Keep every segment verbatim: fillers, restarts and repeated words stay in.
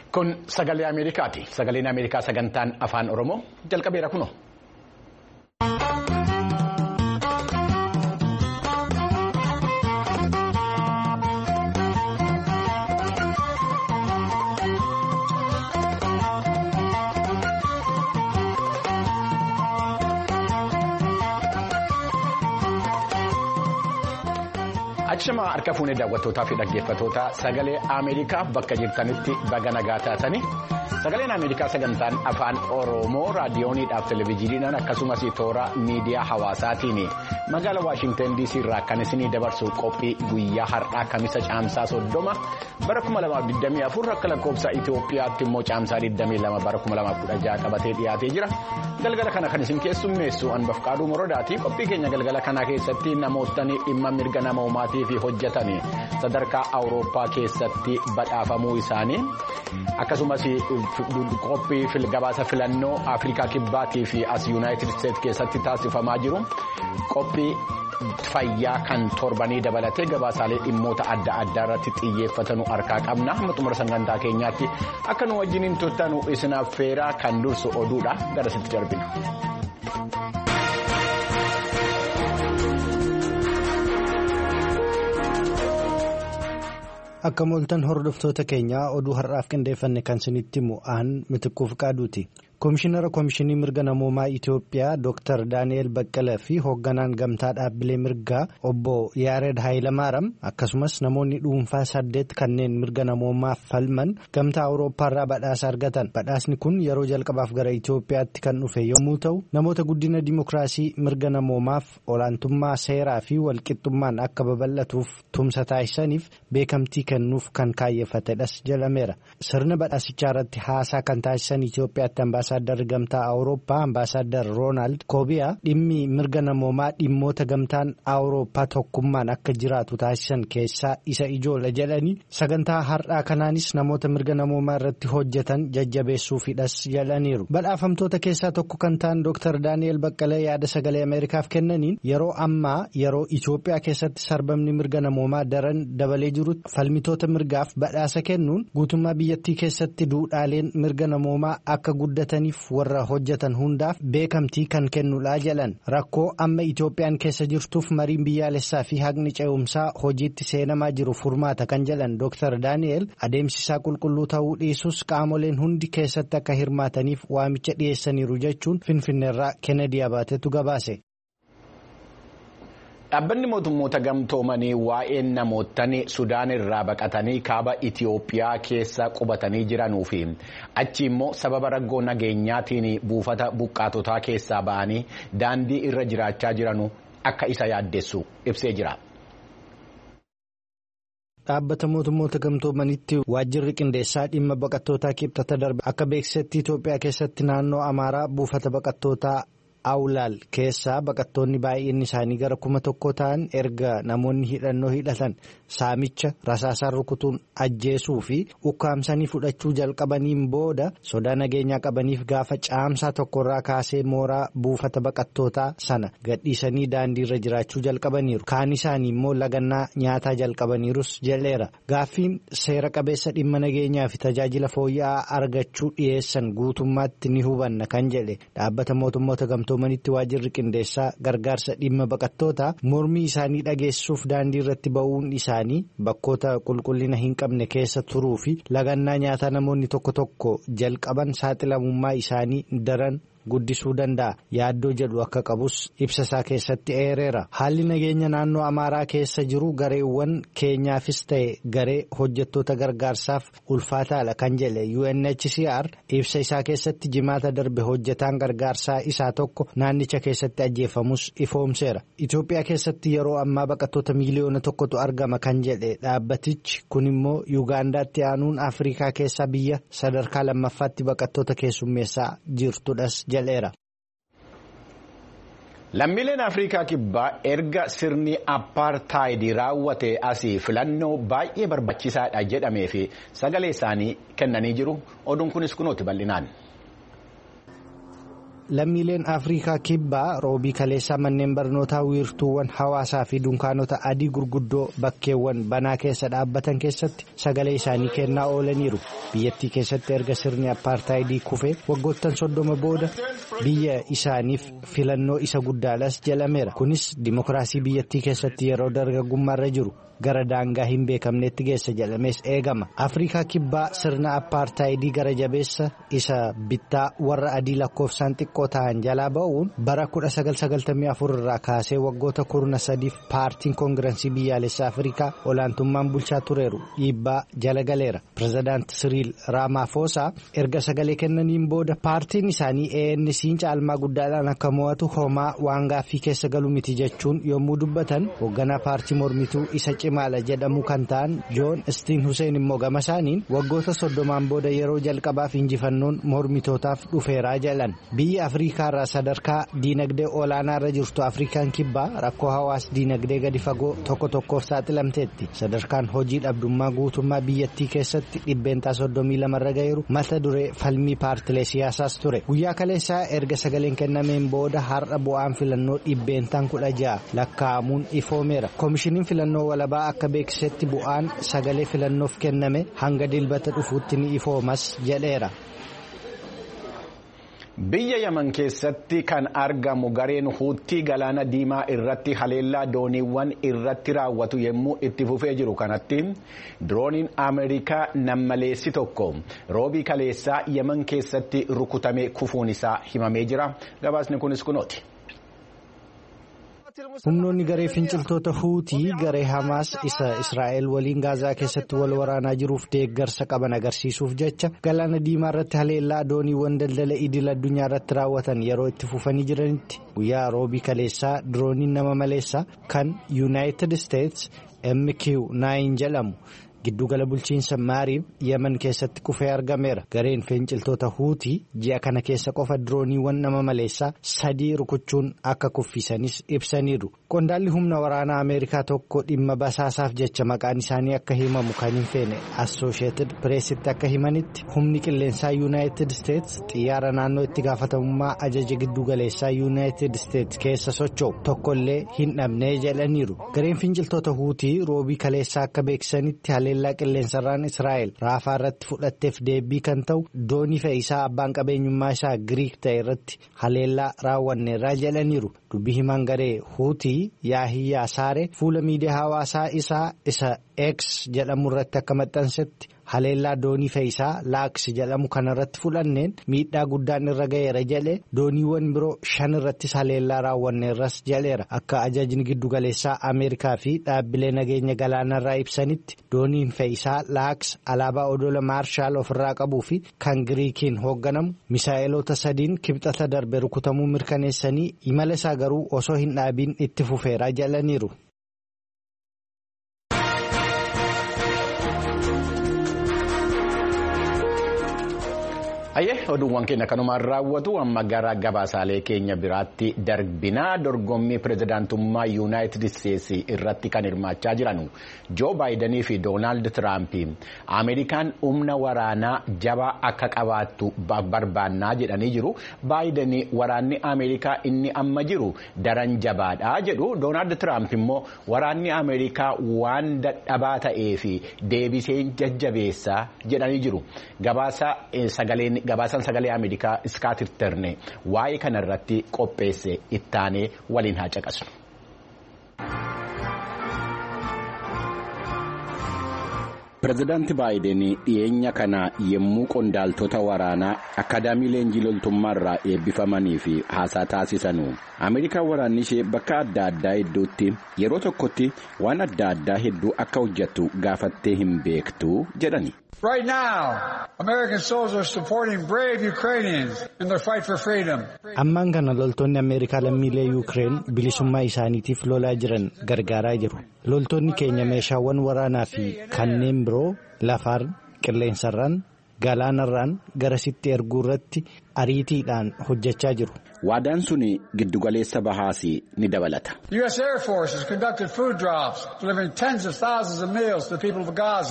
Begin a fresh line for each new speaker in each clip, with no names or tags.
Kun sagalee Ameerikaati. Sagaleen Ameerikaa sagantaan afaan Oromoo jalqabeera kuno. Achuma harka fuunee daawwattootaa fi dhaggeeffattoota sagalee Ameerikaa bakka jirtanitti baga nagaa taatanii sagaleen Ameerikaa sagantaan afaan Oromoo raadiyooniidhaaf televezyiiniidhaan akkasumas toora miidiyaa hawaasaatiin magaalaa Waashingtan D C irraa kan isinii dabarsu qophii guyyaa har'aa kamisa caamsaa soddoma bara kuma lamaaf digdamii afur akka lakkoofsa Itoophiyaatti immoo caamsaa digdamii lama bara kuma lamaaf kudha jaha qabatee dhiyaatee jira. Galgala kana kan isin keessummeessu Anbafqaaduu Morodaati. Qophii keenya galgala kana keessatti namootni dhimma mirga namoomaatiif hojjetanii sadarkaa Awurooppaa keessatti badhaafamuu isaanii akkasumas qophii gabaasa filannoo Afrikaa Kibbaatii fi as Yuunaayitid Isteetsi keessatti taasifamaa jiru qophii fayyaa kan torbanii dabalatee gabaasaalee dhimmoota adda addaa irratti xiyyeeffatanu harkaa qabna. Hamma xumura sagantaa keenyaatti akka nu wajjiniin turtanu isin affeeraa kan dursu oduudha gara sitti darbina.
Akka mooltan hordoftoota keenyaa oduu har'aaf qindeeffanne kan isinitti mu'aan Mitiquuf Qaaduuti. Komishinara Komishinii Mirga Namoomaa Itoophiyaa Dooktar Daani'eel Baqqalee fi hoogganaan gamtaa dhaabbilee mirgaa obbo Yaared Haayilamaaram akkasumas namoonni dhuunfaa saddeet kanneen mirga namoomaaf falman gamtaa Awurooppaarraa badhaasa argatan. Badhaasni kun yeroo jalqabaaf gara Itoophiyaatti kan dhufe yommuu ta'u namoota guddina dimokiraasii mirga namoomaaf olaantummaa seeraa fi walqixxummaan akka babal'atuuf tumsa taasisaniif beekamtii kennuuf kan kaayeffatedhas jedhameera. Sirna badhaasichaa irratti haasaa kan taasisan Itoophiyaatti Ambaasaaddarri gamtaa Awurooppaa Ambaasaadar Roonaald Koobiyaa dhimmi mirga namoomaa dhimmoota gamtaan Awurooppaa tokkummaan akka jiraatu taasisan keessaa isa ijoollee jedhanii sagantaa har'aa kanaanis namoota mirga namoomaa irratti hojjetan jajjabeessuufidhas jedhaniiru. Badhaafamtoota keessaa tokko kan ta'an Dooktar Daani'eel Baqqalee yaada sagalee Ameerikaaf kennaniin yeroo ammaa yeroo Itoophiyaa keessatti sarbamni mirga namoomaa daran dabalee jirutti falmitoota mirgaaf badhaasa kennuun guutummaa biyyattii keessatti duudhaaleen mirga namoomaa akka guddatan warra hojjetan hundaaf beekamtii kan kennudha jedhan. Rakkoo amma Itoophiyaan keessa jirtuuf mariin biyyaalessaa fi haqni ce'umsaa hojiitti seenamaa jiru furmaata kan jedhan Dooktar Daani'eel adeemsisaa qulqulluu ta'uu dhiisus qaamoleen hundi keessatti akka hirmaataniif waamicha dhiyeessaniiru jechuun Finfinneerraa Kennedy Abaatetu gabaase.
Dhaabbanni mootummoota gamtoomanii waa'een namootni Sudaan irraa baqatanii kaaba Itiyoophiyaa keessa qubatanii jiranuu fi achi immoo sababa rakkoo nageenyaatiin buufata buqqaatotaa keessaa ba'anii daandii irra jiraachaa jiranu akka isa yaaddessu ibsee jira.
Dhaabbata mootummoota gamtoomanitti waajjirri qindeessaa dhimma baqattootaa kibxata darbe akka beeksisetti Itoophiyaa keessatti naannoo Amaaraa buufata baqattootaa Awulaal keessaa baqattoonni baay'inni isaanii gara kuma tokko ta'an erga namoonni hidhannoo hidhatan saamicha rasaasaan rukutuun ajjeesuu fi ukkaamsanii fudhachuu jalqabaniin booda sodaa nageenyaa qabaniif gaafa caamsaa tokkorraa kaasee mooraa buufata baqattootaa sana gadhiisanii daandiirra jiraachuu jalqabaniiru. Kaan isaanii immoo lagannaa nyaataa jalqabaniirus jedheera. Gaaffiin seera qabeessa dhimma nageenyaa fi tajaajila fooyya'aa argachuu dhiyeessan guutummaatti ni hubanna kan jedhe dhaabbata mootummoota gamtoomanitti waajjirri qindeessaa gargaarsa dhimma baqattootaa mormii isaanii dhageessuuf daandii irratti ba'uun isaanii bakkoota qulqullina hin qabne keessa turuu fi lagannaa nyaataa namoonni tokko tokko jalqaban saaxilamummaa isaanii daran guddisuu danda'a yaaddoo jedhu akka qabus ibsa isaa keessatti eereera. Haalli nageenya naannoo Amaaraa keessa jiru gareewwan keenyaafis ta'e garee hojjettoota gargaarsaaf ulfaataadha kan jedhe U N H C R ibsa isaa keessatti jimaata darbe hojjetaan gargaarsaa isaa tokko naannicha keessatti ajjeefamus ifoomseera. Itoophiyaa keessatti yeroo ammaa baqattoota miiliyoona tokkotu argama kan jedhe dhaabbatichi kun immoo Yuugaandaatti aanuun Afrikaa keessaa biyya sadarkaa lammaffaatti baqattoota keessummeessaa jirtudhas.
Lammiileen Afrikaa Kibbaa erga sirni apartaayidii raawwate asii filannoo baay'ee barbaachisaadha jedhamee fi sagalee isaanii kennanii jiru. Oduun kunis kunuuti bal'inaan.
lammiileen Afrikaa kibbaa roobii kaleessaa manneen barnootaa wiirtuuwwan hawaasaa fi dunkaanota adii gurguddoo bakkeewwan banaa keessa dhaabbatan keessatti sagalee isaanii kennaa oolaniiru. Biyyattii keessatti erga sirni apartaayidii kufee waggoottan soddoma booda biyya isaaniif filannoo isa guddaadhas jalameera. Kunis dimokiraasii biyyattii keessatti yeroo dargaggummaarra jiru gara daangaa hin beekamnetti geessa jedhamees eegama. Afrikaa kibbaa sirna apartaayidii gara jabeessa isa bittaa warra adii lakkoofsaan xiqqoo ta'an jalaa ba'uun bara kudha sagal sagaltamii afur irraa kaasee waggoota kurna sadiif paartiin koongirensii biyyaalessaa Afrikaa olaantummaan bulchaa tureeru dhiibbaa jala galeera. Pireezidaanti Siriil Raamaafosaa erga sagalee kennaniin booda paartiin isaanii A N C'n caalmaa guddaadhaan akka mo'atu homaa waan gaaffii keessa galu miti jechuun yommuu dubbatan hoogganaa paartii mormituu isa maala jedhamu kan ta'an Joon Istiin Huseen immoo gama isaaniin waggoota soddomaan booda yeroo jalqabaaf injifannoon mormitootaaf dhufeeraa jedhan. Biyya Afrikaa irraa sadarkaa diinagdee olaanaa irra jirtu Afrikaan kibbaa rakkoo hawaas diinagdee gadi fagoo tokko tokkoof saaxilamteetti. Sadarkaan hojii dhabdummaa guutummaa biyyattii keessatti dhibbeentaa soddomii lamarra ga'eeru mata duree falmii paartilee siyaasaas ture. Guyyaa kaleessaa erga sagaleen kennameen booda har'a bu'aan filannoo dhibbeentaan kudha ja'a lakkaa'amuun ifoomeera. Koomishiniin filannoo walabaa akka beeksisetti bu'aan sagalee filannoof kenname hanga dilbata dhufuutti ni ifoomas jedheera.
Biyya Yaman keessatti kan argamu gareen Huutii galaana diimaa irratti haleellaa dooniiwwan irratti raawwatu yommuu itti fufee jiru kanatti dirooniin Ameerikaa nammaleessi tokko roobii kaleessaa Yaman keessatti rukutamee kufuun isaa himamee jira. Gabaasni kunis kunooti.
Humnoonni garee finciltoota Huutii garee Hamaas isa Israa'el waliin Gaazaa keessatti wal waraanaa jiruuf deeggarsa qaban agarsiisuuf jecha galaana diimaa irratti haleellaa dooniiwwan daldala idil addunyaa irratti raawwatan yeroo itti fufanii jiranitti guyyaa roobii kaleessaa dirooniin nama maleessaa kan United States M Q nine jedhamu giddugala bulchiinsa Maariib Yemen keessatti kufee argameera. Gareen finciltoota Huutii ji'a kana keessa qofa dirooniiwwan nama maleessaa sadii rukuchuun akka kuffisanis ibsaniiru. Qondaalli humna waraanaa Ameerikaa tokko dhimma basaasaaf jecha maqaan isaanii akka himamu kan hin feene Associated Pressitti akka himanitti humni qilleensaa United States xiyyaara naannoo itti gaafatamummaa ajaja giddugaleessaa United States keessa socho'u tokkollee hin dhabnee jedhaniiru. Gareen finciltoota Huutii roobii kaleessaa akka beeksisanitti haleellaa qilleensarraan Israa'el raafaa irratti fudhatteef deebii kan ta'u doonii fe'iisaa abbaan qabeenyummaa isaa Giriik ta'e irratti haleellaa raawwanneerraa jedhaniiru. Dubbii himaan garee Huutii Yaahiyyaa Saaree fuula miidiyaa hawaasaa isaa isa X jedhamu irratti akka maxxansetti haleellaa doonii fe'iisaa Laaks jedhamu kanarratti fudhanneen miidhaa guddaan irra ga'eera jedhe dooniiwwan biroo shan irrattis haleellaa raawwanneerras jedheera. Akka ajajni giddugaleessaa Ameerikaa fi dhaabbilee nageenya galaanarraa ibsanitti dooniin fe'iisaa Laaks alaabaa odola Maarshaal ofirraa qabuu fi kan Giriikiin hoogganamu misaa'eloota sadiin kibxata darbe rukutamuu mirkaneessanii imala isaa garuu osoo hin dhaabiin itti fufeeraa jedhaniiru.
Ayyee oduuwwan keenya kanumaan raawwatu amma gara gabaasaalee keenya biraatti darbinaa dorgommii pirezidaantummaa Yuunaayitid Isteetsi irratti kan hirmaachaa jiran Joo Baayidanii fi Doonaald Tiraamp Ameerikaan humna waraanaa jabaa akka qabaattu barbaannaa jedhanii jiru. Baayidanii waraanni Ameerikaa inni amma jiru daran jabaadhaa jedhu. Doonaald Tiraamp immoo waraanni Ameerikaa waan dadhabaa ta'ee fi deebisee jajjabeessaa jedhanii jiru. Gabaasa sagaleen Gabaasaan sagalee Ameerikaa Iskaat Irterne waa'ee kanarratti qopheesse ittaanee waliin haa caqasnu. Pireezidaanti Baayiden dhiyeenya kana yemmuu qondaaltota waraanaa akaadaamii leenjii loltummaarraa eebbifamanii fi haasaa taasisanu Ameerikaan waraanni ishee bakka adda addaa hedduutti yeroo tokkotti waan adda addaa hedduu akka hojjettu gaafattee hin beektu jedhani.
Right now, American soldiers are supporting brave Ukrainians in their fight for freedom.
Ammaan kana loltoonni Ameerikaa lammiilee Ukraine bilisummaa isaaniitiif lolaa jiran gargaaraa jiru. Loltoonni keenya meeshaawwan waraanaa fi kanneen biroo lafaan, qilleensarraan, galaanarraan garasitti erguu irratti ariitiidhaan hojjechaa jiru.
Waadaan suni giddugaleessa bahaasii ni dabalata.
The U S Air Force has conducted food drops, delivering tens of thousands of meals to the people of Gaza.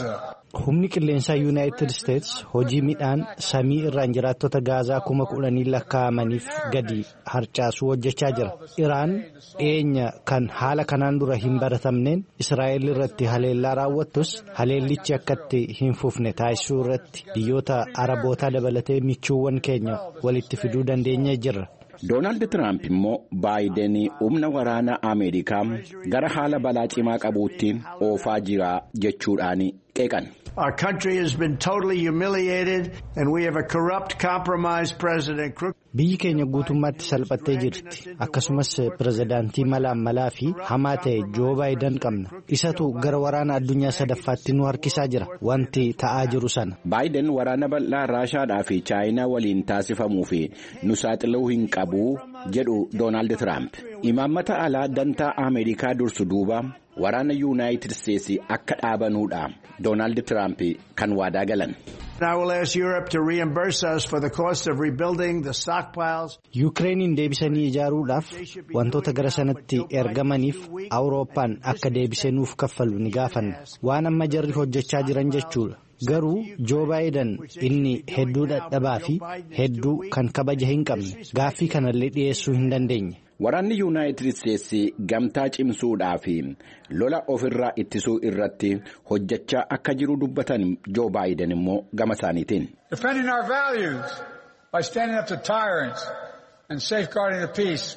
Humni qilleensaa Yuunaayitid Isteets hojii midhaan samii irraan jiraattota Gaazaa kuma kudhanii lakkaa'amaniif gadi harcaasuu hojjechaa jira. Iraan dhiyeenya kan haala kanaan dura hin baratamneen Israa'el irratti haleellaa raawwattus haleellichi akkatti hin fufne taasisuu irratti biyyoota Arabootaa dabalatee michuuwwan keenya walitti fiduu dandeenyee jirra.
Doonaald Tiraamp immoo Baayiden humna waraanaa Ameerikaa gara haala balaa cimaa qabuutti oofaa jira jechuudhaan qeeqan.
Our country has been totally humiliated and we have a corrupt, compromised president.
Biyyi keenya guutummaatti salphattee jirti. Akkasumas pirezidaantii malaan malaa fi hamaa ta'e Joo Baayiden qabna. Isatu gara waraana addunyaa sadaffaatti nu harkisaa jira. Wanti ta'aa jiru sana.
Baayiden waraana bal'aa Raashaadhaa fi Chaayinaa waliin taasifamuu fi nu saaxiluu hin qabu jedhu Doonaald Tiraamp. Imaammata alaa dantaa Ameerikaa dursu duuba waraana Yuunaayitid Isteetsi akka dhaabanuudha Doonaald Tiraamp kan waadaa galan.
I will ask Europe to reimburse us for the cost of rebuilding the stockpiles.
Ukrainiin deebisanii ijaaruudhaaf wantoota gara sanatti ergamaniif Awurooppaan akka deebisee nuuf kaffalu ni gaafanna. Waan amma jarri hojjechaa jiran jechuudha. Garuu Joo Baayiden inni hedduu dadhabaa fi hedduu kan kabaja hin qabne gaaffii kanallee dhiyeessuu hin dandeenye.
Waraanni Yuunaayitid Isteetsi gamtaa cimsuudhaa fi lola ofirraa ittisuu irratti hojjechaa akka jiru dubbatan Joo Baayiden immoo gama isaaniitiin.
Defending our values by standing up to tyrants and safeguarding the peace.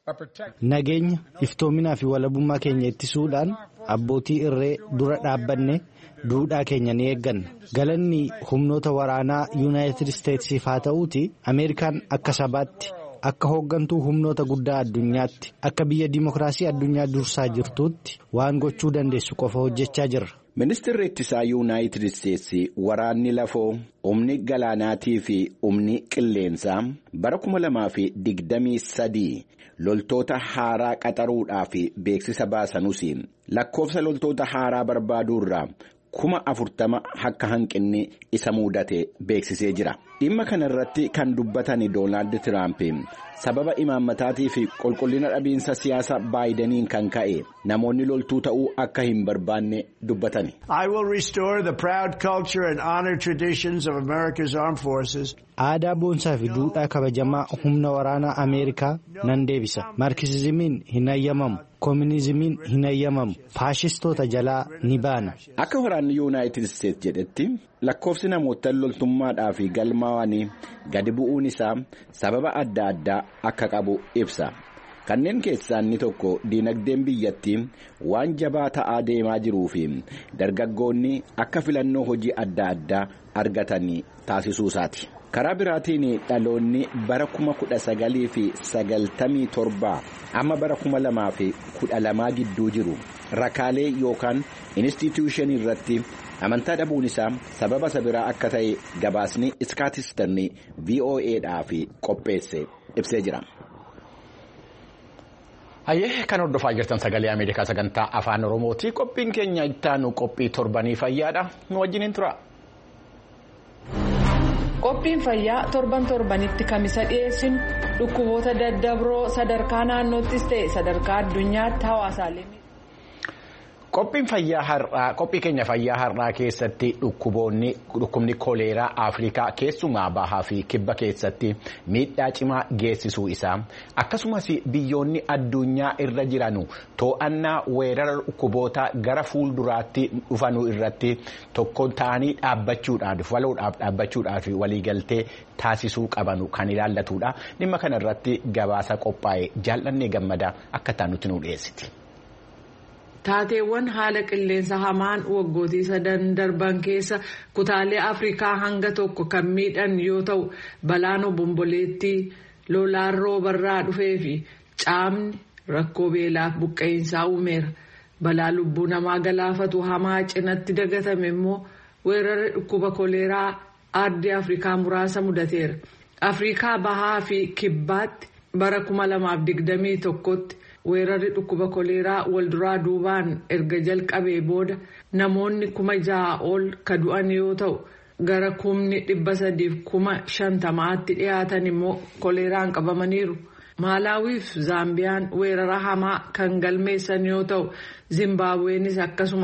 Nageenya iftoominaa fi walabummaa keenya ittisuudhaan abbootii irree dura dhaabbanne duudhaa keenya ni eegganna. Galanni humnoota waraanaa Yuunaayitid Isteetsiif haa ta'uuti Ameerikaan akka sabaatti. Akka hooggantuu humnoota guddaa addunyaatti akka biyya dimokiraasii addunyaa dursaa jirtuutti waan gochuu dandeessu qofa hojjechaa jirra.
Ministeerri ittisaa Yuunaayitid Isteetsi waraanni lafoo humni galaanaatii fi humni qilleensaa bara kuma lamaa fi digdamii sadii loltoota haaraa qaxaruudhaaf beeksisa baasanuus lakkoofsa loltoota haaraa barbaaduurraa kuma afurtama akka hanqinni isa mudate beeksisee jira. Dhimma kanarratti kan dubbatan Doonaald Tiraamp sababa imaammataatii fi qulqullina dhabiinsa siyaasa Baayideniin kan ka'e namoonni loltuu ta'uu akka hin barbaanne dubbatani.
I will restore the proud culture and honor traditions of America's armed forces.
Aadaa boonsaa fi duudhaa kabajamaa humna waraanaa Ameerikaa nan deebisa. Maarkisizimiin hin hayyamamu. Koominizimiin hin hayyamamu. Faashistoota jalaa ni baana.
Akka waraanni Yuunaayitid Isteetsi jedhetti lakkoofsi namoota loltummaadhaa fi galmaawanii gadi bu'uun isaa sababa adda addaa akka qabu ibsa. Kanneen keessaa inni tokko diinagdeen biyyattii waan jabaa ta'aa deemaa jiruu fi dargaggoonni akka filannoo hojii adda addaa argatanii taasisuu isaati. Karaa biraatiin dhaloonni bara kuma kudha sagalii fi sagaltamii torbaa amma bara kuma lamaa fi kudha lamaa gidduu jiru rakaalee yookaan instituushinii irratti amantaa dhabuun isaa sababa sabiraa akka ta'e gabaasni iskaatistarni V O A'dhaaf qopheesse ibsee jira. Hayyee kan hordofaa jirtan sagalee Ameerikaa sagantaa afaan Oromooti. Qophiin keenya ittaanu qophii torbanii fayyaadha. Nu wajjiniin tura.
Qophiin fayyaa torban torbanitti kamisa dhiyeessinu dhukkuboota daddabroo sadarkaa naannoottis ta'e sadarkaa addunyaatti hawaasaalee.
Qophiin fayyaa har'aa qophii keenya fayyaa har'aa keessatti dhukkuboonni dhukkubni koleeraa Afrikaa keessumaa bahaa fi kibba keessatti miidhaa cimaa geessisuu isaa akkasumas biyyoonni addunyaa irra jiranu to'annaa weerara dhukkuboota gara fuulduraatti dhufanuu irratti tokko ta'anii dhaabbachuudhaaf waloodhaaf dhaabbachuudhaaf waliigaltee taasisuu qabanu kan ilaallatudha. Dhimma kana irratti gabaasa qophaa'e jaallannee gammadaa akka taanutti nu dhiyeessiti.
Taateewwan haala qilleensa hamaan waggootii sadan darban keessa kutaalee Afrikaa hanga tokko kan miidhan yoo ta'u balaan obomboleettii lolaan roobarraa dhufee fi caamni rakkoo beelaaf buqqeensaa uumeera. Balaa lubbuu namaa galaafatu hamaa cinatti dagatame immoo weerarri dhukkuba koleeraa ardii Afrikaa muraasa mudateera. Afrikaa bahaa fi kibbaatti bara kuma lamaaf digdamii tokkotti. Weerarri dhukkuba koleeraa walduraa duubaan erga jalqabee booda namoonni kuma ja'a ol ka du'an yoo ta'u gara kumni dhibba sadiif kuma shantamaatti dhiyaatan immoo koleeraan qabamaniiru. Maalaawiif Zaambiyaan weerara hamaa kan galmeessan yoo ta'u Zimbaabuweenis akkasuma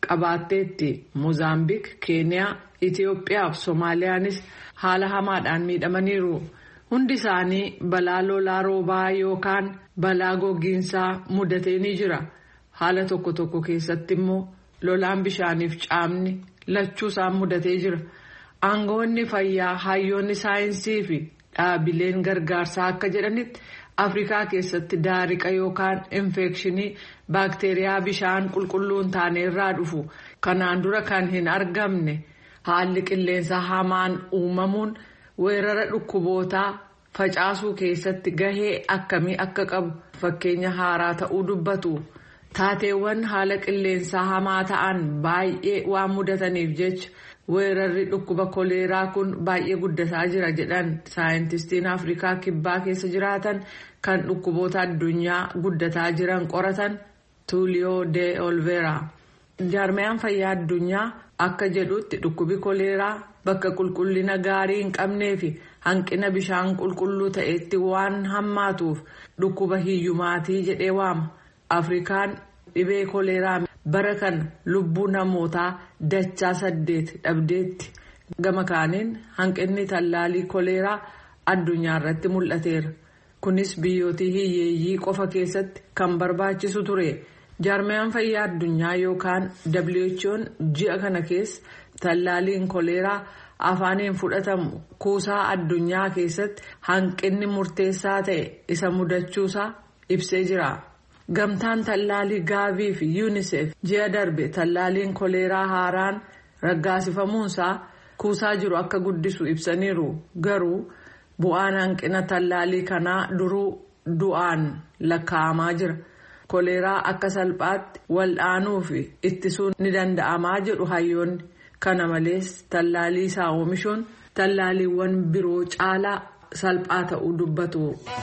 qabaatteetti. Moozaambiik, Keeniyaa, Itiyoophiyaa fi Soomaaliyaanis haala hamaadhaan miidhamaniiru. Hundi isaanii balaa lolaa roobaa yookaan balaa gogiinsaa mudatee ni jira. Haala tokko tokko keessatti immoo lolaan bishaaniif caamni lachuu isaan mudatee jira. Aangawoonni fayyaa, hayyoonni saayinsii fi dhaabileen gargaarsaa akka jedhanitti Afrikaa keessatti daariqa yookaan infekshinii baakteeriyaa bishaan qulqulluu hin taane irraa dhufu kanaan dura kan hin argamne haalli qilleensa hamaan uumamuun weerara dhukkubootaa facaasuu keessatti gahee akkamii akka qabu fakkeenya haaraa ta'uu dubbatu. Taateewwan haala qilleensaa hamaa ta'an baay'ee waan mudataniif jecha weerarri dhukkuba koleeraa kun baay'ee guddataa jira jedhan saayintistiin Afrikaa kibbaa keessa jiraatan kan dhukkuboota addunyaa guddataa jiran qoratan Tuuliyoo de Olveera. Jaarmayaan fayyaa addunyaa akka jedhutti dhukkubi koleeraa bakka qulqullina gaarii hin qabnee fi hanqina bishaan qulqulluu ta'etti waan hammaatuuf dhukkuba hiyyumaatii jedhee waama. Afrikaan dhibee koleeraa bara kana lubbuu namootaa dachaa saddeet dhabdeetti. Gama kaaniin hanqinni tallaalii koleeraa addunyaa irratti mul'ateera. Kunis biyyootii hiyyeeyyii qofa keessatti kan barbaachisu ture. Jaarmayaan fayyaa addunyaa yookaan W H O'n ji'a kana keessa tallaaliin koleeraa afaaniin fudhatamu kuusaa addunyaa keessatti hanqinni murteessaa ta'e isa mudachuusaa ibsee jira. Gamtaan tallaalii gaavii fi UNICEF ji'a darbe tallaaliin koleeraa haaraan raggaasifamuunsaa kuusaa jiru akka guddisu ibsaniiru. Garuu bu'aan hanqina tallaalii kanaa duruu du'aan lakkaa'amaa jira. Koleeraa akka salphaatti wal'aanuu fi ittisuun ni danda'amaa jedhu hayyoonni. Kana malees tallaalii isaa oomishuun tallaaliiwwan biroo caalaa salphaa ta'uu dubbatu.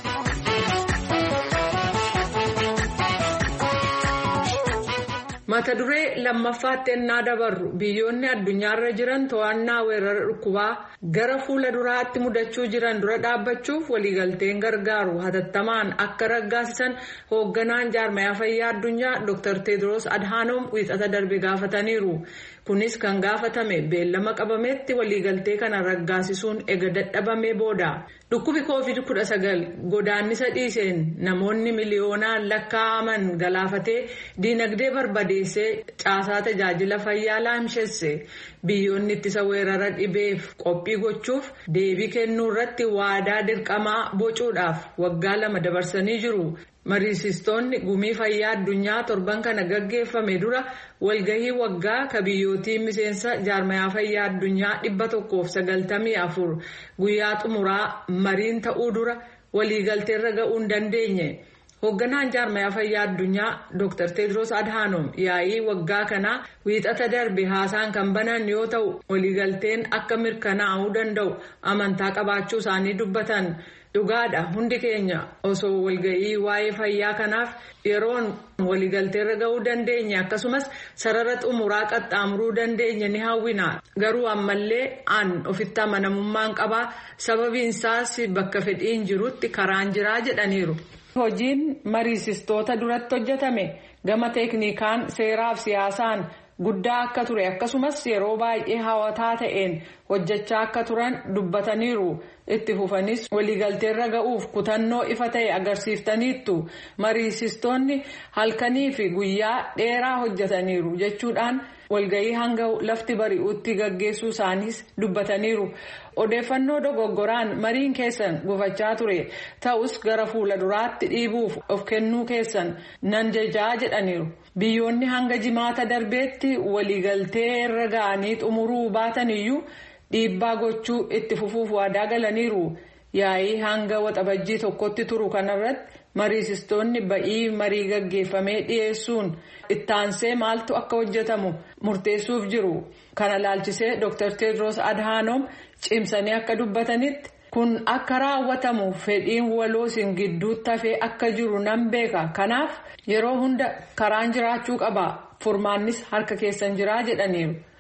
Mata duree lammaffaatti ennaa dabarru biyyoonni addunyaarra jiran to'annaa weerara dhukkubaa gara fuula duraatti mudachuu jiran dura dhaabbachuuf waliigalteen gargaaru hatattamaan akka raggaasisan hoogganaan jaarmayaa fayyaa addunyaa Dr Tedros Adhanom wiixata darbe gaafataniiru. Kunis kan gaafatame beellama qabametti waliigaltee kana raggaasisuun ega dadhabamee booda. Dhukkubi koovid kudha sagal godaannisa dhiiseen namoonni miliyoonaan lakkaa'aman galaafatee diinagdee barbadeessee caasaa tajaajila fayyaa laamshesse. Biyyoonni ittisa weerara dhibeef qophii gochuuf deebii kennuu irratti waadaa dirqamaa bocuudhaaf waggaa lama dabarsanii jiru. Mariisistoonni gumii fayyaa addunyaa torban kana gaggeeffame dura walgahii waggaa ka biyyootii miseensa jaarmayaa fayyaa addunyaa dhibba tokkoof sagaltamii afur guyyaa xumuraa mariin ta'uu dura waliigalteerra ga'uu hin dandeenye. Hoogganaan jaarmayaa fayyaa addunyaa Dr Tedros Adhanom yaa'ii waggaa kanaa wiixata darbe haasaan kan banan yoo ta'u waliigalteen akka mirkanaa'uu danda'u amantaa qabaachuu isaanii dubbatan. Dhugaadha hundi keenya osoo walga'ii waa'ee fayyaa kanaaf yeroon waliigalteerra ga'uu dandeenya akkasumas sarara xumuraa qaxxaamuruu dandeenya ni hawwina. Garuu ammallee aan ofitti amanamummaan qabaa sababiinsaas bakka fedhiin jirutti karaan jiraa jedhaniiru. Hojiin mariisistoota duratti hojjetame gama teeknikaan seeraaf siyaasaan guddaa akka ture akkasumas yeroo baay'ee hawataa ta'een hojjechaa akka turan dubbataniiru. Itti fufanis waliigalteerra ga'uuf kutannoo ifa ta'e agarsiiftaniittu. Mariisistoonni halkanii fi guyyaa dheeraa hojjetaniiru jechuudhaan walga'ii hanga lafti bari'uutti gaggeessuu isaaniis dubbataniiru. Odeeffannoo dogoggoraan mariin keessan gufachaa ture ta'us gara fuula duraatti dhiibuuf of kennuu keessan nan jajaa jedhaniiru. Biyyoonni hanga jimaata darbeetti waliigaltee irra ga'anii xumuruu baatan iyyuu dhiibbaa gochuu itti fufuuf waadaa galaniiru. Yaa'ii hanga waxabajjii tokkotti turu kanarratti mariisistoonni ba'ii marii gaggeeffamee dhiyeessuun ittaansee maaltu akka hojjetamu murteessuuf jiru. Kana laalchisee Dr Tedros Adhanom cimsanii akka dubbatanitti kun akka raawwatamu fedhiin waloo isin gidduutti hafee akka jiru nan beeka. Kanaaf yeroo hunda karaan jiraachuu qaba. Furmaannis harka keessan jiraa jedhaniiru.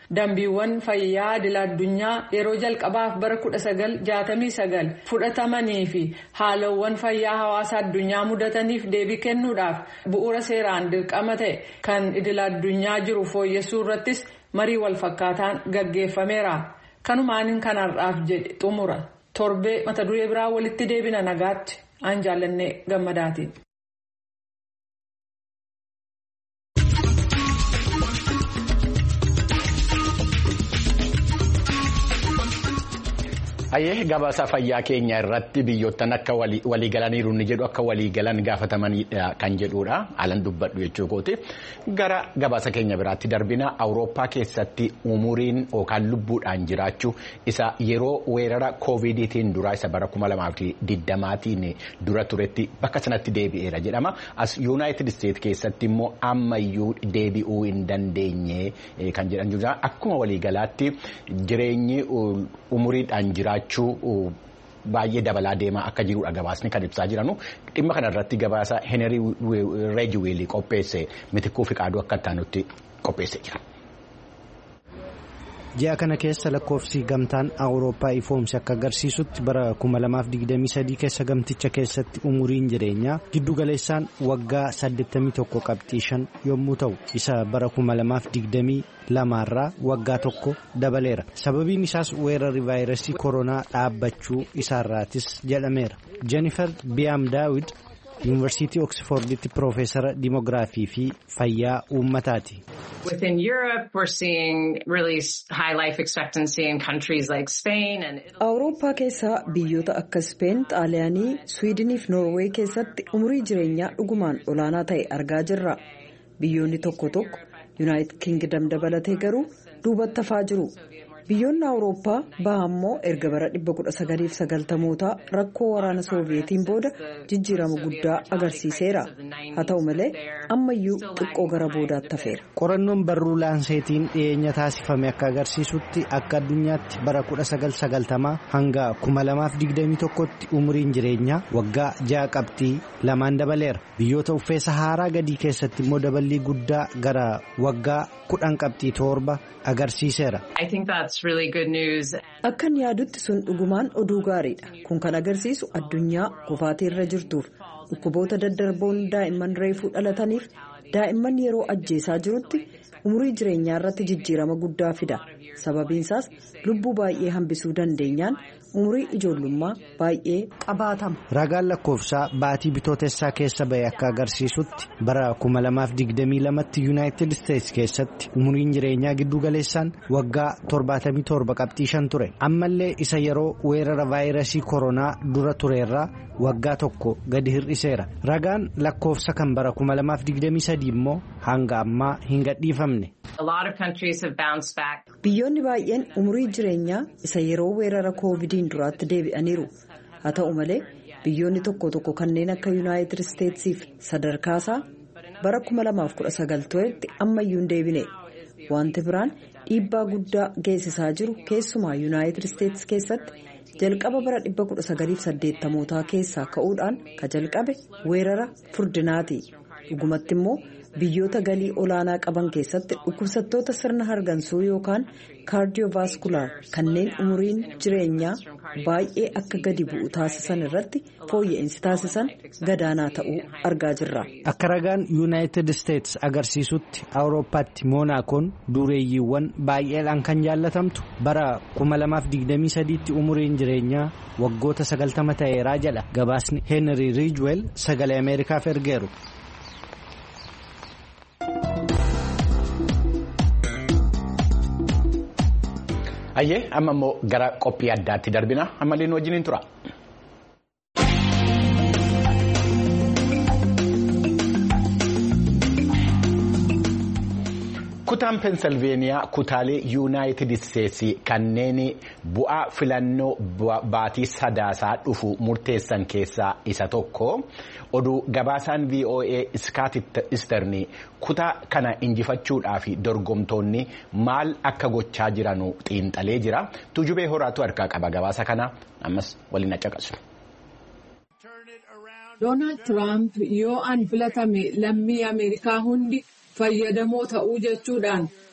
dambiiwwan fayyaa idil addunyaa yeroo jalqabaaf bara kudha sagal jaatamii sagal fudhatamanii fi haalawwan fayyaa hawaasa addunyaa mudataniif deebii kennuudhaaf bu'uura seeraan dirqama ta'e kan idil addunyaa jiru fooyyessuu irrattis marii wal fakkaataan gaggeeffameera. Kanumaan kanarraaf jedhe xumura. Torbee mata duree biraa walitti deebina nagaatti an jaallannee gammadaatiin.
Ayyee gabaasa fayyaa keenya irratti biyyoottan akka waliigalaniiru ni jedhu akka waliigalan gaafatamanidha kan jedhudha alan dubbadhu jechuu kooti. Gara gabaasa keenya biraatti darbina Awurooppaa keessatti umuriin yookaan lubbuudhaan jiraachuu isa yeroo weerara koovidiitiin dura isa bara kuma lamaaf digdamaatiin dura turetti bakka sanatti deebi'eera jedhama. As Yuunaayitid Isteet keessatti immoo ammayyuu deebi'uu hin dandeenye kan jedhan jira. Akkuma waliigalaatti jireenyi umuriidhaan jiraachuu baay'ee dabalaa deemaa akka jirudha gabaasni kan ibsaa jiranu. Dhimma kanarratti gabaasa Henry Reejiweelii qopheesse Mitikkuu Fiqaaduu akka taanutti qopheessee jira.
Ji'a kana keessa lakkoofsi gamtaan Awurooppaa ifoomsi akka agarsiisutti bara kuma lamaaf digdamii sadii keessa gamticha keessatti umuriin jireenyaa giddugaleessaan waggaa saddeettamii tokko qabxii shan yommuu ta'u isa bara kuma lamaaf digdamii lamaarraa waggaa tokko dabaleera. Sababiin isaas weerarri vaayirasii koronaa dhaabbachuu isaarraatis jedhameera. Jennifer Biyaam Daawid Yuunivarsiitii Oksforditti Piroofeesara Dimoogiraafii fi Fayyaa Uummataati.
Within Europe, we're seeing really high life expectancy in countries like Spain and Italy.
Awurooppaa keessaa biyyoota akka Speen, Xaaliyaanii, Swiidinii fi Noorweey keessatti umurii jireenyaa dhugumaan olaanaa ta'e argaa jirra. Biyyoonni tokko tokko Yuunaayitid Kingdom dabalatee garuu duubatti hafaa jiru. Biyyoonni Awurooppaa baha immoo erga bara dhibba kudha sagaliif sagaltamootaa rakkoo waraana Sooviyetiin booda jijjiirama guddaa agarsiiseera. Haa ta'u malee ammayyuu xiqqoo gara boodaatti hafeera.
Qorannoon barruu laanseetiin dhiyeenya taasifame akka agarsiisutti akka addunyaatti bara kudha sagal sagaltamaa hanga kuma lamaaf digdamii tokkotti umuriin jireenyaa waggaa ja'a qabxii lamaan dabaleera. Biyyoota uffee Saharaa gadii keessatti immoo daballii guddaa gara waggaa kudhan qabxii torba agarsiiseera.
Akkan yaadutti sun dhugumaan oduu gaariidha. Kun kan agarsiisu addunyaa kufaatii irra jirtuuf dhukkuboota daddarboon daa'imman reefuu dhalataniif daa'imman yeroo ajjeesaa jirutti umurii jireenyaa irratti jijjiirama guddaa fida. Sababiinsaas lubbuu baay'ee hambisuu dandeenyaan umurii ijoollummaa baay'ee qabaatama.
Ragaan lakkoofsaa baatii bitootessaa keessa ba'e akka agarsiisutti bara kuma lamaaf digdamii lamatti Yuunaayitid Isteets keessatti umuriin jireenyaa giddu galeessaan waggaa torbaatamii torba qabxii shan ture. Ammallee isa yeroo weerara vaayirasii koronaa dura tureerraa waggaa tokko gadi hir'iseera. Ragaan lakkoofsa kan bara kuma lamaaf digdamii sadii immoo hanga ammaa hin gadhiifamne.
Biyyoonni baay'een umurii jireenyaa isa yeroo weerara koovidiin duraatti deebi'aniiru. Haa ta'u malee biyyoonni tokko tokko kanneen akka Yuunaayitid Isteetsiif sadarkaasaa bara kuma lamaaf kudha sagal turetti ammayyuu hin deebine. Wanti biraan dhiibbaa guddaa geessisaa jiru keessumaa Yuunaayitid Isteets keessatti jalqaba bara dhibba kudha sagaliif saddeettamootaa keessaa ka'uudhaan ka jalqabe weerara furdinaati. Dhugumatti immoo biyyoota galii olaanaa qaban keessatti dhukkubsattoota sirna hargansuu yookaan kaardiyoovaaskular kanneen umuriin jireenyaa baay'ee akka gadi bu'u taasisan irratti fooyya'insi taasisan gadaanaa ta'uu argaa jirra.
Akka ragaan Yuunaayitid Isteets agarsiisutti Awurooppaatti Moonaakoon dureeyyiiwwan baay'eedhaan kan jaallatamtu bara kuma lamaaf digdamii sadiitti umuriin jireenyaa waggoota sagaltama ta'eeraa jedha gabaasni Henry Ridgewell sagalee Ameerikaaf ergeeru.
Ayyee amma immoo gara qophii addaatti darbina ammallee nu wajjin tura. Kutaan Pensilveeniyaa kutaalee Yuunaayitid Isteetsi kanneen bu'aa filannoo baatii sadaasaa dhufu murteessan keessaa isa tokko. Oduu gabaasaan V O A Scott Isterni kutaa kana injifachuudhaaf dorgomtoonni maal akka gochaa jiranu xiinxalee jira. Tujubee horaatu harkaa qaba gabaasa kana ammas waliin caqasu.
Doonaald Tiraamp yoo an filatame lammii Ameerikaa hundi fayyadamoo ta'uu jechuudhaan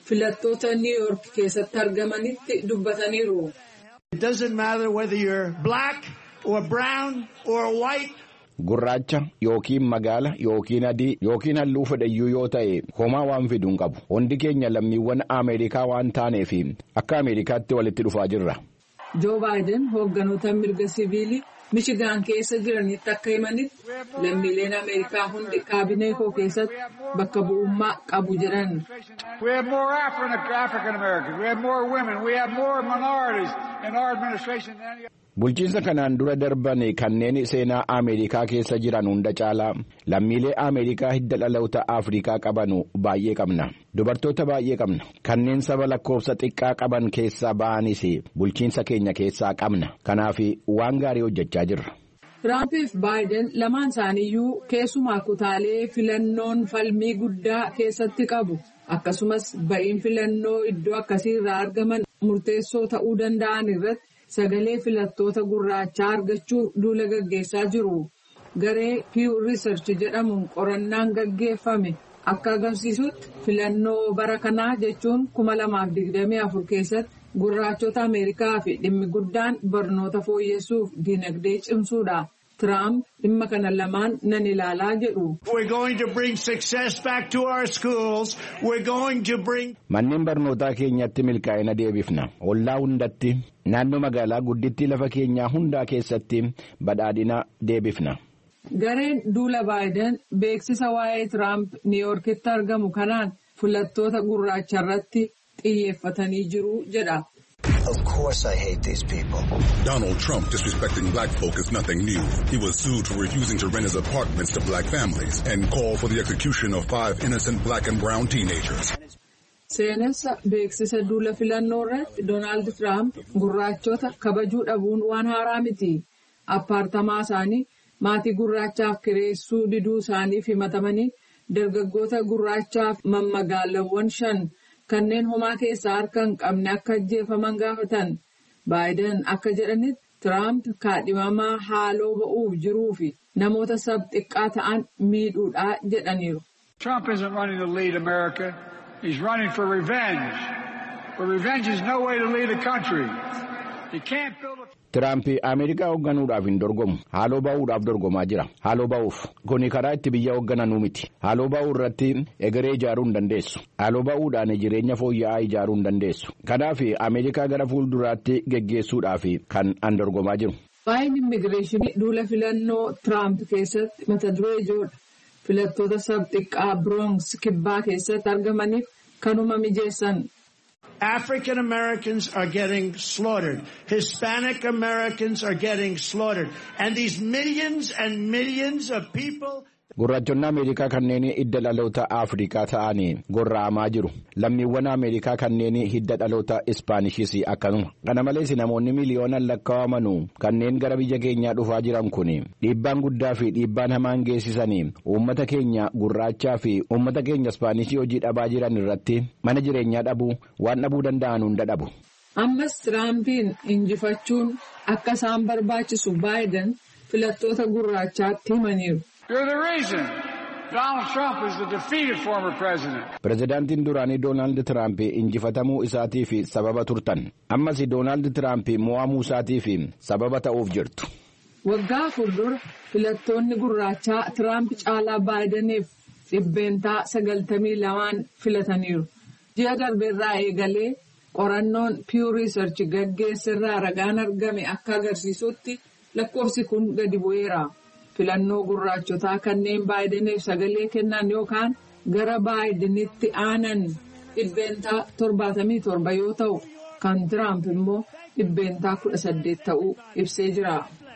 filattoota New York keessatti argamanitti dubbataniiru.
It doesn't matter whether you're black or brown or white.
Gurraacha yookiin magaala yookiin adii yookiin halluu fedhayyuu yoo ta'e homaa waan fiduun qabu. Hundi keenya lammiiwwan Ameerikaa waan taaneef akka Ameerikaatti walitti dhufaa jirra.
Joe Biden hoogganoota mirga siviilii Michigan keessa jiranitti akka himanitti lammiileen Ameerikaa hundi kaabinee koo keessatti bakka bu'ummaa qabu jedhan.
We have more African Americans, we have more women, we have more minorities in our administration than any other.
Bulchiinsa kanaan dura darban kanneen seenaa Ameerikaa keessa jiran hunda caalaa lammiilee Ameerikaa hidda dhaloota Afrikaa qabanu baay'ee qabna. Dubartoota baay'ee qabna. Kanneen saba lakkoofsa xiqqaa qaban keessaa ba'anis bulchiinsa keenya keessaa qabna. Kanaaf waan gaarii hojjechaa jirra.
Tiraampiif Baayiden lamaan isaaniiyyuu keessumaa kutaalee filannoon falmii guddaa keessatti qabu. Akkasumas ba'iin filannoo iddoo akkasii irraa argaman murteessoo ta'uu danda'an irratti sagalee filattoota gurraachaa argachuuf duula gaggeessaa jiru. Garee Pew Research jedhamuun qorannaan gaggeeffame akka agarsiisutti filannoo bara kanaa jechuun kuma lamaaf digdamii afur keessatti gurraachota Ameerikaa fi dhimmi guddaan barnoota fooyyessuuf dinagdee cimsuudha. Trump dhimma kana lamaan nan ilaalaa jedhu.
We're going to bring success back to our schools. We're going to bring.
Manneen barnootaa keenyatti milkaa'ina deebifna. Ollaa hundatti naannoo magaalaa guddittii lafa keenyaa hundaa keessatti badhaadhina deebifna.
Gareen duula Baayiden beeksisa waa'ee Trump Niiyorkitti argamu kanaan filattoota gurraacha irratti xiyyeeffatanii jiru jedha.
Of course I hate these people.
Donald Trump disrespecting black folk is nothing new. He was sued for refusing to rent his apartments to black families and called for the execution of five innocent black and brown teenagers.
Seenessa beeksisa duula filannoo irratti Donald Trump gurraachota kabajuu dhabuun waan haaraa miti. Appaartamaa isaanii maatii gurraachaaf kireessuu diduu isaaniif himatamanii dargaggoota gurraachaaf mammagaalawwan shan kanneen homaa keessaa harka hin qabne akka ajjeefaman gaafatan. Baayiden akka jedhanitti Trump kaadhimamaa haaloo ba'uuf jiruu fi namoota sab xiqqaa ta'an miidhuudha jedhaniiru.
Trump isn't running to lead America. He's running for revenge. But revenge is no way to lead a country. You can't build a...
Trump Ameerikaa hoogganuudhaaf hin dorgomu. Haaloo ba'uudhaaf dorgomaa jira. Haaloo ba'uuf kuni karaa itti biyya hooggananuu miti. Haaloo ba'uu irratti egeree ijaaruu hin dandeessu. Haaloo ba'uudhaan jireenya fooyya'aa ijaaruu hin dandeessu. Kanaaf Ameerikaa gara fuulduraatti geggeessuudhaaf kan an dorgomaa jiru.
Waa'een immigireeshinii duula filannoo Trump keessatti mata duree ijoodha. Filattoota sab xiqqaa Bronx kibbaa keessatti argamaniif kanuma mijeessan.
African Americans are getting slaughtered. Hispanic Americans are getting slaughtered. And these millions and millions of people...
Gurraachonni Ameerikaa kanneen hidda dhaloota Afrikaa ta'anii gorra'amaa jiru. Lammiiwwan Ameerikaa kanneen hidda dhaloota Ispaanishis akkanuma. Kana malees namoonni miliyoonaan lakkaa'aman kanneen gara biyya keenyaa dhufaa jiran kun dhiibbaan guddaa fi dhiibbaan hamaan geessisanii uummata keenya gurraachaa fi uummata keenya Ispaanishii hojii dhabaa jiran irratti mana jireenyaa dhabuu waan dhabuu danda'an hunda dhabu.
Ammas Tiraampiin injifachuun akka isaan barbaachisu Baayiden filattoota gurraachaatti himaniiru.
You're the reason Donald Trump is the defeated former president.
Pirezidaantiin duraanii Doonaald Tiraamp injifatamuu isaatiif sababa turtan. Ammas Doonaald Tiraamp mo'amuu isaatiif sababa ta'uuf jirtu.
Waggaa fuuldura filattoonni gurraachaa Tiraamp caalaa Baayideniif dhibbeentaa sagaltamii lamaan filataniiru. Ji'a darbeerraa eegalee qorannoon Pew Research gaggeessirraa ragaan argame akka agarsiisutti lakkoofsi kun gadi bu'eera. Filannoo gurraachotaa kanneen Baayideniif sagalee kennan yookaan gara Baayidenitti aanan dhibbeentaa torbaatamii torba yoo ta'u kan Tiraamp immoo dhibbeentaa kudha saddeet ta'uu ibsee jira.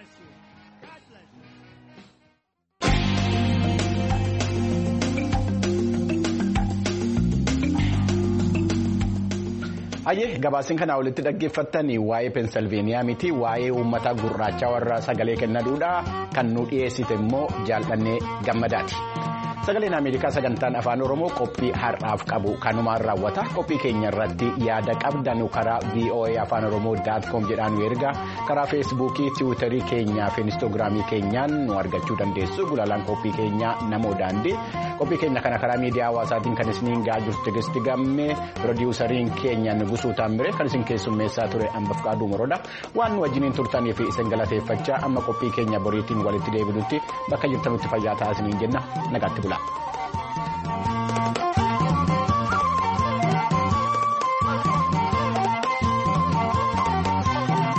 Ayyee gabaasiin kana walitti dhaggeeffattanii waa'ee Pensilveeniyaa miti waa'ee uummata gurraachaa warra sagalee kennaduudha kan nu dhiyeessite immoo jaallannee gammadaati. Sagaleen Ameerikaa sagantaan afaan Oromoo qophii har'aaf qabu kanumaan raawwata. Qophii keenya irratti yaada qabdan karaa V O A afaan oromoo dot com jedhaan nu ergaa karaa feesbuukii tiwiitarii keenyaa fi inistoogiraamii keenyaan nu argachuu dandeessu. Gulaalaan qophii keenyaa namoo daandii qophii keenya kana karaa miidiyaa hawaasaatiin kan isiniin gahaa jirtu Tigisti Gammee pirodiwusariin keenya Nugusuu Taammire kan isin keessummeessaa ture Ambaf Qaaduu Moroodha. Waan nu wajjiniin turtanii fi isin galateeffachaa amma qophii keenya boriitiin walitti deebinutti bakka jirtanutti fayyaa ta'aa isiniin jenna nagaatti bulaa.